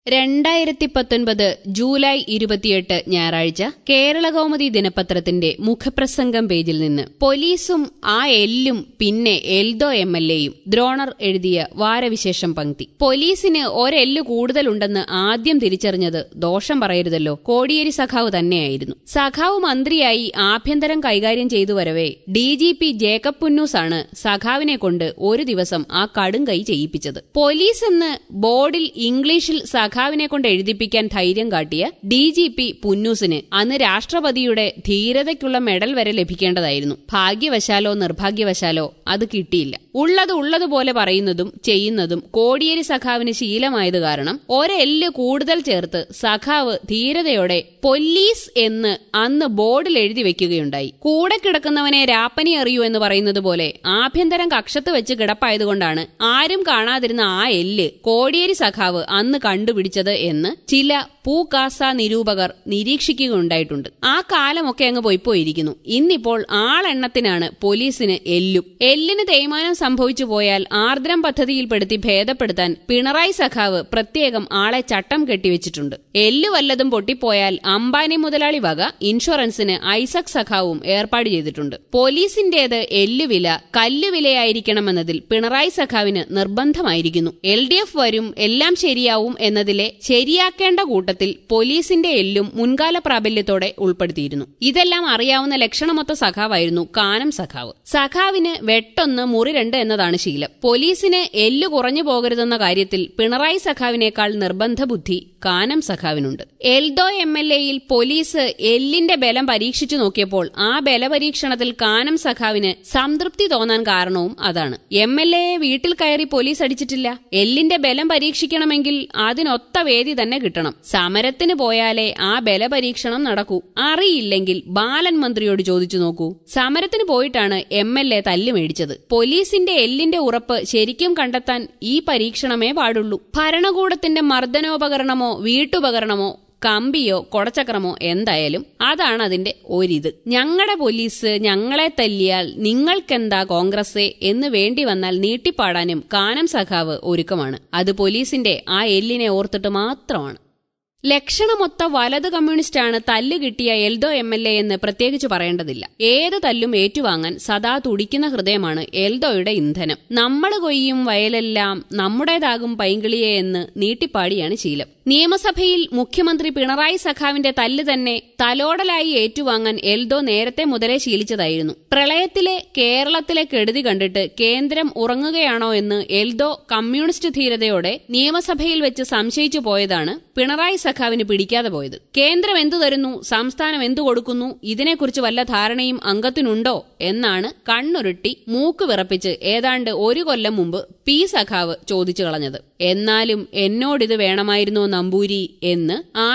2019 July 28 ഞായറാഴ്ച കേരളകൗമുദി ദിനപത്രത്തിന്റെ മുഖപ്രസംഗം പേജിൽ നിന്ന് പോലീസും ആ എല്ലും പിന്നെ എൽദോ എംഎൽഎയും ദ്രോണർ എഴുതിയ വാരവിശേഷം പങ്ക്തി. പോലീസിന് ഒരെല്ല് കൂടുതലുണ്ടെന്ന് ആദ്യം തിരിച്ചറിഞ്ഞത് ദോഷം പറയരുതല്ലോ കോടിയേരി സഖാവ് തന്നെയായിരുന്നു. സഖാവ് മന്ത്രിയായി ആഭ്യന്തരം കൈകാര്യം ചെയ്തു വരവെ ഡിജിപി ജേക്കബ് പുന്നൂസാണ് സഖാവിനെ കൊണ്ട് ഒരു ദിവസം ആ കടും കൈ ചെയ്യിപ്പിച്ചത്. പോലീസ് എന്ന് ബോർഡിൽ ഇംഗ്ലീഷിൽ സഖാവിനെ കൊണ്ട് എഴുതിപ്പിക്കാൻ ധൈര്യം കാട്ടിയ ഡിജിപി പുന്നൂസിന് അന്ന് രാഷ്ട്രപതിയുടെ ധീരതയ്ക്കുള്ള മെഡൽ വരെ ലഭിക്കേണ്ടതായിരുന്നു. ഭാഗ്യവശാലോ നിർഭാഗ്യവശാലോ അത് കിട്ടിയില്ല. ഉള്ളതുപോലെ പറയുന്നതും ചെയ്യുന്നതും കോടിയേരി സഖാവിന് ശീലമായത് കാരണം ഒരെല്ല് കൂടുതൽ ചേർത്ത് സഖാവ് ധീരതയോടെ പൊല്ലീസ് എന്ന് അന്ന് ബോർഡിൽ എഴുതി വെക്കുകയുണ്ടായി. കൂടെ കിടക്കുന്നവനെ രാപ്പനി അറിയൂ എന്ന് പറയുന്നത് പോലെ ആഭ്യന്തരം കക്ഷത്ത് വെച്ച് കിടപ്പായതുകൊണ്ടാണ് ആരും കാണാതിരുന്ന ആ എല്ല് കോടിയേരി സഖാവ് അന്ന് കണ്ടുപിടിച്ചത് എന്ന് ചില പൂക്കാസ നിരൂപകർ നിരീക്ഷിക്കുകയുണ്ടായിട്ടുണ്ട്. ആ കാലമൊക്കെ അങ്ങ് പോയിപ്പോയിരിക്കുന്നു. ഇന്നിപ്പോൾ ആളെണ്ണത്തിനാണ് പോലീസിന് എല്ലും. എല്ലിന് തേയ്മാനം സംഭവിച്ചു പോയാൽ ആർദ്രം പദ്ധതിയിൽപ്പെടുത്തി ഭേദപ്പെടുത്താൻ പിണറായി സഖാവ് പ്രത്യേകം ആളെ ചട്ടം കെട്ടിവെച്ചിട്ടുണ്ട്. എല്ലു വല്ലതും പൊട്ടിപ്പോയാൽ അംബാനി മുതലാളി വക ഇൻഷുറൻസിന് ഐസക് സഖാവും ഏർപ്പാട് ചെയ്തിട്ടുണ്ട്. പോലീസിന്റേത് എല്ലുവില കല്ലുവിലയായിരിക്കണമെന്നതിൽ പിണറായി സഖാവിന് നിർബന്ധമായിരിക്കുന്നു. LDF വരും എല്ലാം ശരിയാവും എന്നതിലെ ശരിയാക്കേണ്ട കൂട്ടത്തിൽ പോലീസിന്റെ എല്ലും മുൻകാല പ്രാബല്യത്തോടെ ഉൾപ്പെടുത്തിയിരുന്നു. ഇതെല്ലാം അറിയാവുന്ന ലക്ഷണമൊത്ത സഖാവായിരുന്നു കാനം സഖാവ്. സഖാവിന് വെട്ടൊന്ന് മുറി രണ്ട് എന്നതാണ് ശീലം. പോലീസിന് എല്ലു കുറഞ്ഞു പോകരുതെന്ന കാര്യത്തിൽ പിണറായി സഖാവിനേക്കാൾ നിർബന്ധ ബുദ്ധി കാനം സഖാവിനുണ്ട്. എൽദോ MLAയിൽ പോലീസ് എല്ലിന്റെ ബലം പരീക്ഷിച്ചു നോക്കിയപ്പോൾ ആ ബലപരീക്ഷണത്തിൽ കാനം സഖാവിന് സംതൃപ്തി തോന്നാൻ കാരണവും അതാണ്. MLAയെ വീട്ടിൽ കയറി പോലീസ് അടിച്ചിട്ടില്ല. എല്ലിന്റെ ബലം പരീക്ഷിക്കണമെങ്കിൽ അതിനൊത്ത വേദി തന്നെ കിട്ടണം. സമരത്തിന് പോയാലേ ആ ബലപരീക്ഷണം നടക്കൂ. അറിയില്ലെങ്കിൽ ബാലൻ മന്ത്രിയോട് ചോദിച്ചു നോക്കൂ. സമരത്തിന് പോയിട്ടാണ് MLA തല്ല് മേടിച്ചത്. പോലീസിന്റെ എല്ലിന്റെ ഉറപ്പ് ശരിക്കും കണ്ടെത്താൻ ഈ പരീക്ഷണമേ പാടുള്ളൂ. ഭരണകൂടത്തിന്റെ മർദ്ദനോപകരണമോ വീട്ടുപകരണമോ കമ്പിയോ കൊടച്ചക്രമോ എന്തായാലും അതാണ് അതിന്റെ ഒരിത്. ഞങ്ങളുടെ പോലീസ് ഞങ്ങളെ തല്ലിയാൽ നിങ്ങൾക്കെന്താ കോൺഗ്രസേ എന്ന് വേണ്ടി വന്നാൽ നീട്ടിപ്പാടാനും കാനം സഖാവ് ഒരുക്കമാണ്. അത് പോലീസിന്റെ ആ എല്ലിനെ ഓർത്തിട്ട് മാത്രമാണ്. ലക്ഷണമൊത്ത വലത് കമ്മ്യൂണിസ്റ്റാണ് തല്ല് കിട്ടിയ എൽദോ MLA എന്ന് പ്രത്യേകിച്ച് പറയേണ്ടതില്ല. ഏത് തല്ലും ഏറ്റുവാങ്ങാൻ സദാ തുടിക്കുന്ന ഹൃദയമാണ് എൽദോയുടെ ഇന്ധനം. നമ്മൾ കൊയ്യും വയലെല്ലാം നമ്മുടേതാകും പൈങ്കിളിയെ എന്ന് നീട്ടിപ്പാടിയാണ് ശീലം. നിയമസഭയിൽ മുഖ്യമന്ത്രി പിണറായി സഖാവിന്റെ തല്ല് തന്നെ തലോടലായി ഏറ്റുവാങ്ങാൻ എൽദോ നേരത്തെ മുതലേ ശീലിച്ചതായിരുന്നു. പ്രളയത്തിലെ കേരളത്തിലെ കെടുതി കണ്ടിട്ട് കേന്ദ്രം ഉറങ്ങുകയാണോ എന്ന് എൽദോ കമ്മ്യൂണിസ്റ്റ് ധീരതയോടെ നിയമസഭയിൽ വെച്ച് സംശയിച്ചു പോയതാണ് പിണറായി സഖാവിന് പിടിക്കാതെ പോയത്. കേന്ദ്രം എന്തു തരുന്നു, സംസ്ഥാനം എന്തു കൊടുക്കുന്നു, ഇതിനെക്കുറിച്ച് വല്ല ധാരണയും അംഗത്തിനുണ്ടോ എന്നാണ് കണ്ണുരുട്ടി മൂക്ക് വിറപ്പിച്ച് ഏതാണ്ട് ഒരു കൊല്ലം മുമ്പ് പി സഖാവ് ചോദിച്ചു കളഞ്ഞത്. എന്നാലും എന്നോടിത് വേണമായിരുന്നോ നമ്പൂരി എന്ന്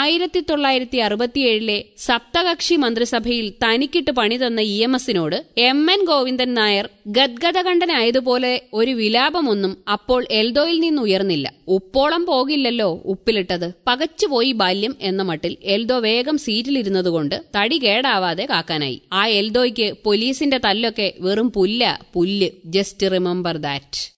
1967 സപ്തകക്ഷി മന്ത്രിസഭയിൽ തനിക്കിട്ട് പണി തന്ന EMSനോട് MN ഗോവിന്ദൻ നായർ ഗദ്ഗദകണ്ഠനായതുപോലെ ഒരു വിലാപമൊന്നും അപ്പോൾ എൽദോയിൽ നിന്നുയർന്നില്ല. ഉപ്പോളം പോകില്ലല്ലോ ഉപ്പിലിട്ടത്. പകച്ചുപോയി ബാല്യം എന്ന മട്ടിൽ എൽദോ വേഗം സീറ്റിലിരുന്നതുകൊണ്ട് തടി കേടാവാതെ കാക്കാനായി. ആ എൽദോയ്ക്ക് പോലീസിന്റെ തല്ലൊക്കെ വെറും പുല്ല്. Just remember that.